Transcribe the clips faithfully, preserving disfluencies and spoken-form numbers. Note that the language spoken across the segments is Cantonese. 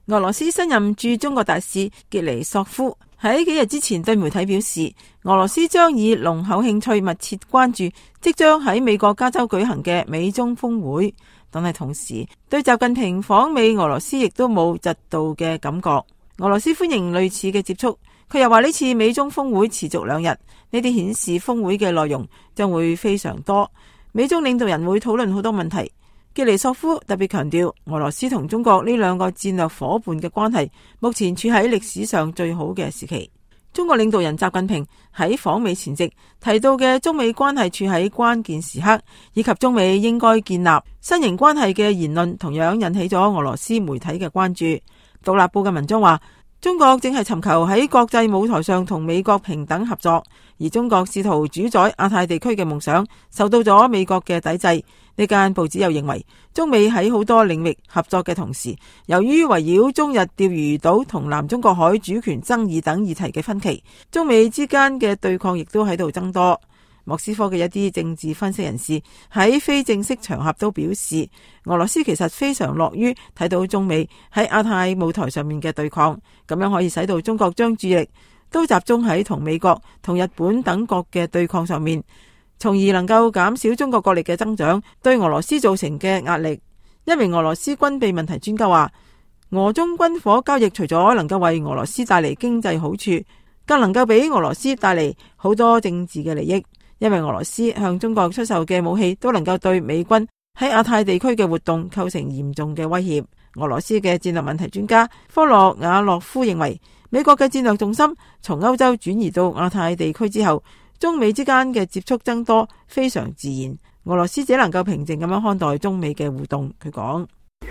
俄羅斯新任駐中國大使傑尼索夫喺幾日之前對媒體表示，俄羅斯將以濃厚興趣密切關注即將喺美國加州舉行嘅美中峰會，但係同時對習近平訪美俄羅斯亦都冇嫉妒嘅感覺。俄羅斯歡迎類似嘅接觸，佢又話呢次美中峰會持續兩日，呢啲顯示峰會嘅內容將會非常多，美中領導人會討論好多問題。傑尼索夫特別強調，俄羅斯同中國呢兩個戰略夥伴嘅關係目前處喺歷史上最好嘅時期。中國領導人習近平喺訪美前夕提到嘅中美關係處喺關鍵時刻，以及中美應該建立新型關係嘅言論，同樣引起咗俄羅斯媒體嘅關注。獨立報嘅文章話，中國正係尋求喺國際舞台上同美國平等合作，而中國試圖主宰亞太地區嘅夢想受到咗美國嘅抵制。呢間報紙又認為，中美喺好多領域合作嘅同時，由於圍繞中日釣魚島同南中國海主權爭議等議題嘅分歧，中美之間嘅對抗亦都喺度增多。莫斯科嘅一啲政治分析人士喺非正式場合都表示，俄羅斯其實非常樂於睇到中美喺亞太舞台上面嘅對抗，咁樣可以使到中國將注意力都集中喺同美國同日本等國嘅對抗上面，從而能夠減少中國國力嘅增長對俄羅斯造成嘅壓力。一名俄羅斯軍備問題專家話，俄中軍火交易除咗能夠為俄羅斯帶嚟經濟好處，更能夠俾俄羅斯帶嚟好多政治嘅利益，因為俄羅斯向中國出售嘅武器都能夠對美軍喺亞太地區嘅活動構成嚴重嘅威脅。俄羅斯嘅戰略問題專家科洛瓦洛夫認為，美國嘅戰略重心從歐洲轉移到亞太地區之後，中美之間嘅接觸增多，非常自然。俄羅斯只能夠平靜咁樣看待中美嘅互動。佢講，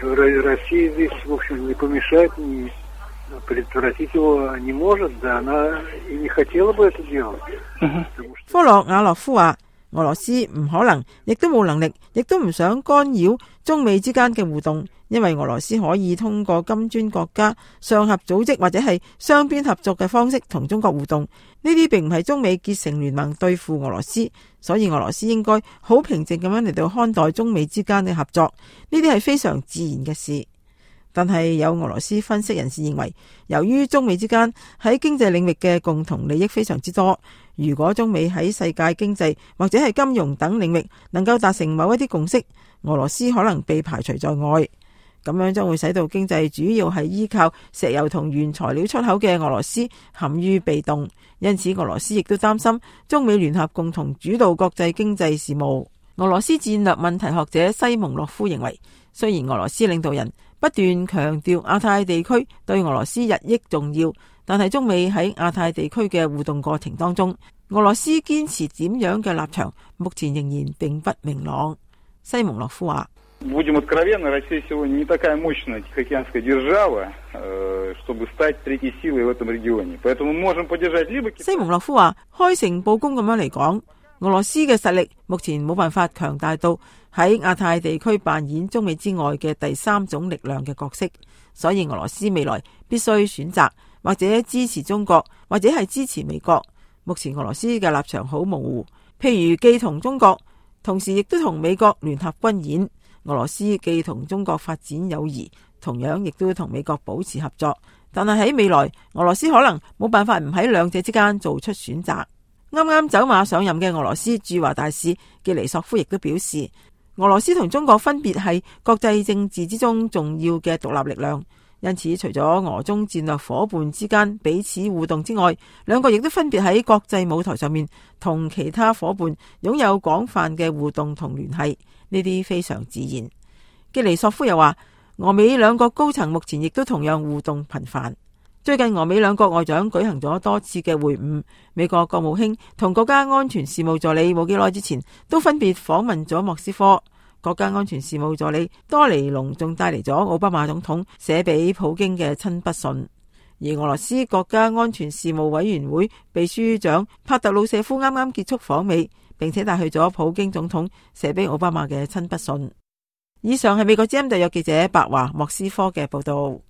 科洛瓦洛夫話，俄羅斯唔可能，亦都冇能力，亦都唔想干擾中美之間嘅互動，因為俄羅斯可以通過金磚國家上合組織或者係雙邊合作嘅方式同中國互動，呢啲並唔係中美結成聯盟對付俄羅斯，所以俄羅斯應該好平靜咁樣嚟到看待中美之間嘅合作，呢啲係非常自然嘅事。但係有俄羅斯分析人士認為，由於中美之間喺經濟領域嘅共同利益非常之多，如果中美喺世界經濟或者係金融等領域能夠達成某一啲共識，俄羅斯可能被排除在外，咁樣將會使到經濟主要係依靠石油同原材料出口嘅俄羅斯陷於被動。因此俄羅斯亦都擔心中美聯合共同主導國際經濟事務。俄羅斯戰略問題學者西蒙諾夫認為，雖然俄羅斯領導人不斷強調亞太地區對俄羅斯日益重要，但係中美喺亞太地區嘅互動過程當中，俄羅斯堅持點樣嘅立場，目前仍然並不明朗。西蒙諾夫話， Будем откровенны, Россия сегодня не такая мощная тихоокеанская держава, чтобы стать третьей силой в этом регионе. Поэтому мы можем поддержать либо... 西蒙諾夫話，開誠佈公咁樣嚟講，俄羅斯嘅實力目前冇辦法強大到喺亞太地區扮演中美之外嘅第三種力量嘅角色，所以俄羅斯未來必須選擇或者支持中國，或者係支持美國。目前俄羅斯嘅立場好模糊，譬如既同中國，同時亦都同美國聯合軍演。俄羅斯既同中國發展友誼，同樣亦都同美國保持合作，但係喺未來，俄羅斯可能冇辦法唔喺兩者之間做出選擇。啱啱走馬上任嘅俄羅斯駐華大使傑尼索夫亦都表示，俄羅斯同中國分別係國際政治之中重要嘅獨立力量，因此除咗俄中戰略夥伴之間彼此互動之外，兩國亦都分別喺國際舞台上面同其他夥伴擁有廣泛嘅互動同聯繫，呢啲非常自然。傑尼索夫又話，俄美兩國高層目前亦都同樣互動頻繁。最近俄美兩國外長舉行咗多次嘅會晤，美國國務卿同國家安全事務助理冇幾耐之前都分別訪問咗莫斯科。國家安全事務助理多尼龍仲帶嚟咗奧巴馬總統寫俾普京嘅親筆信，而俄羅斯國家安全事務委員會秘書長帕特魯舍夫啱啱結束訪美，並且帶去咗普京總統寫俾奧巴馬嘅親筆信。以上係美國之音特約記者白華莫斯科嘅報道。